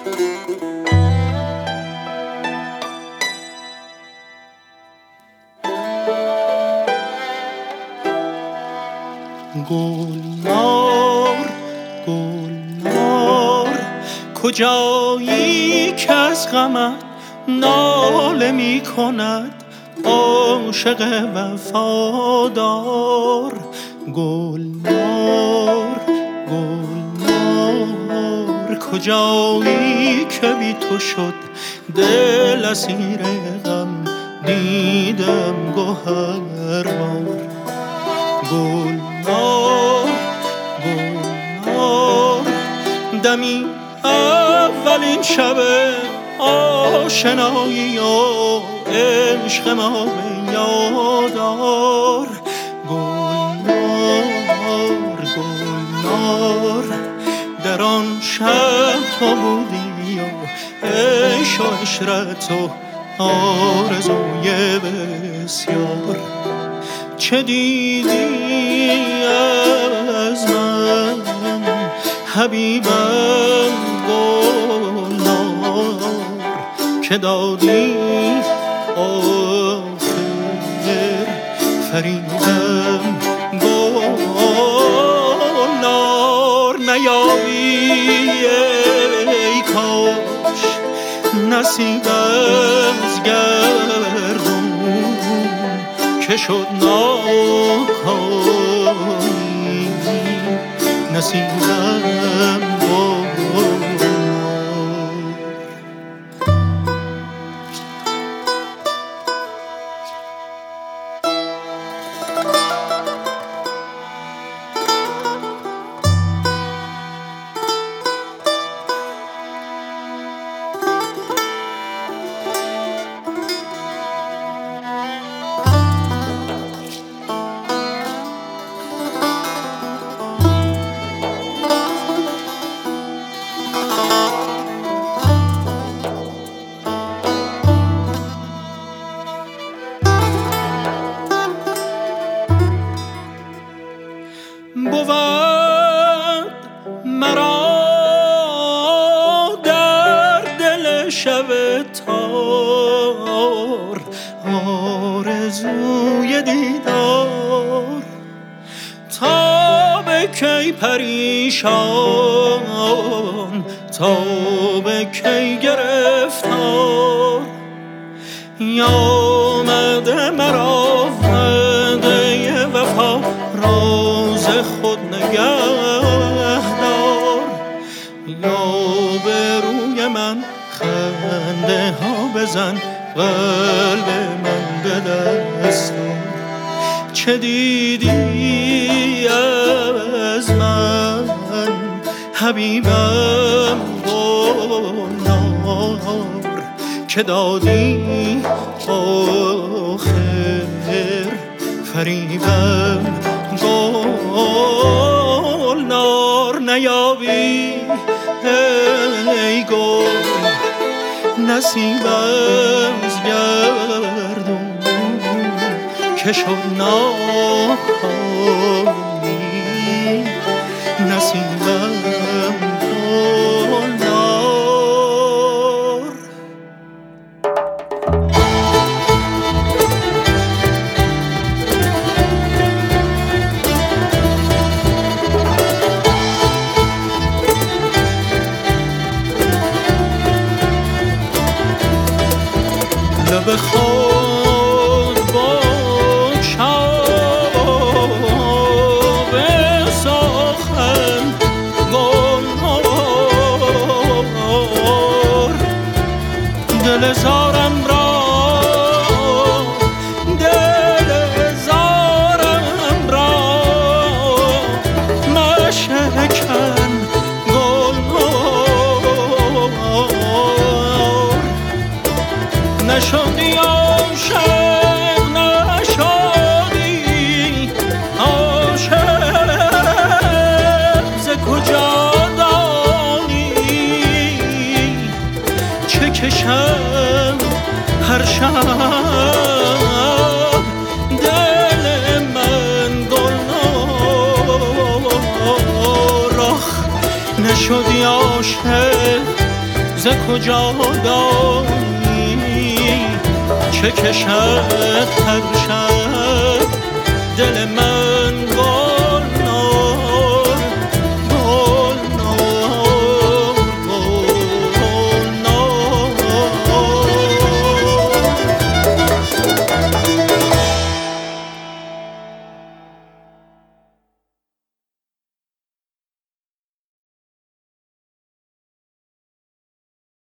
گلنار گلنار کجایی که از غمت ناله می کند عاشق وفادار. گلنار گلنار کجایی که بی تو شد دل اسیر غم دیدم گوهربار. گلنار گلنار دمی اولین شب آشنایی و عشق ما به یادار. گلنار گلنار در آن شب تو بودی و عشق و عشرت و آرزوی بسیار. چه دیدی از من حبیبم گلنار که دادی آخر فریدم گلنار. نیابی ای کاش نصیب از گردون که شد ناکامی نصیبم بود مرا در دل شب تار آرزوی دیدار. تا به کی پریشان تا به کی گرفتار. آمده مرا وعده وفا راز خود نگهدار. یا به روی من خنده ها بزن قلب من به دست آر. چه دیدی از من حبیبم گلنار که دادی آخر فریبم گلنار. نیابی ای گل نصیب از گردون که شد ناکامی نصیبم گلنار. لب خود با چاب سخن گلنار. دل زارم را دل زارم را مشکن گلنار. نشدی عاشق نشدی عاشق ز کجا دانی چه کشم هر شب دل من گلنار. آخ نشدی عاشق ز کجا دانی چه کشد هر شب دل من